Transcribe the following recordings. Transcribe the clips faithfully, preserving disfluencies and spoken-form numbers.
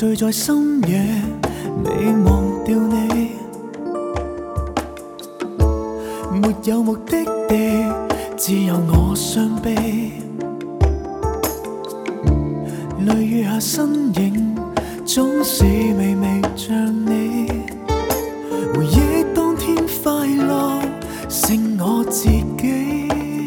醉在深夜，未忘掉你。沒有目的地，只有我傷悲。淚雨下身影，總是微微像你。回憶當天快樂，剩我自己。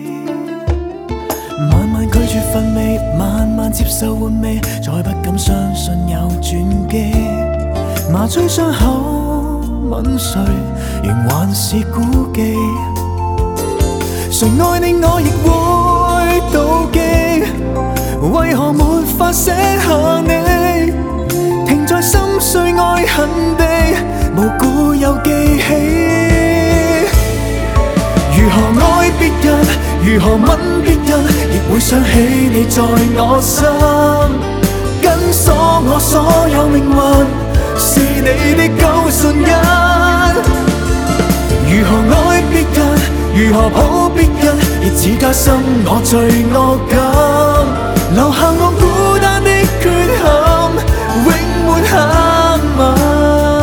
慢慢拒絕乏味，慢慢接受換味，再不敢相信有轉機。麻醉傷口吻誰，仍還是孤忌。誰愛你我亦會妒忌，為何沒法寫下你？停在心碎愛恨地，無故又記起。如何愛別人，如何吻別人，亦會想起你在我心。緊鎖我所有命運，是你的救信恩。如何愛別人，如何抱別人，亦只加深我罪惡感，留下我孤單的缺陷，永沒黑暗。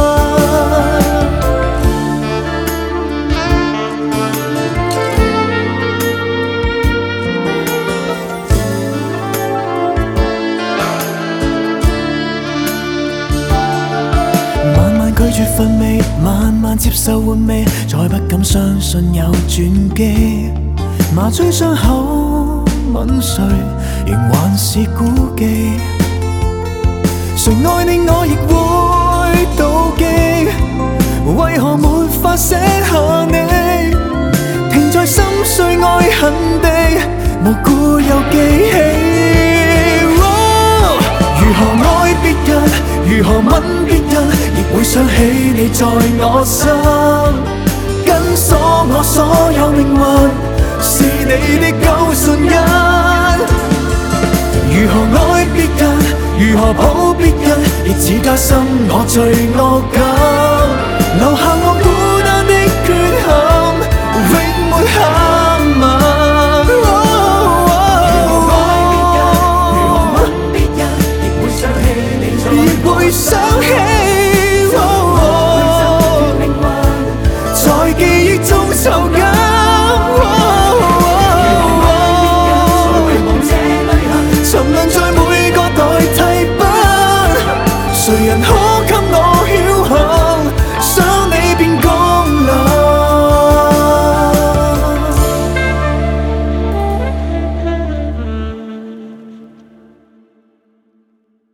慢慢拒絕乏味，慢慢接受換味，再不敢相信有轉機。麻醉傷口吻誰，仍還是孤忌。誰愛你我亦會妒忌，為何沒法寫下你？停在心碎愛恨地，無故又記起。如何愛別人，如何吻別人，亦會想起你在我心。緊鎖我所有命運，是你的救信恩。如何愛別人，如何抱別人，亦只加深我罪惡感，留下我孤單的缺陷，永沒黑暗。會想起，在記憶中抽筋。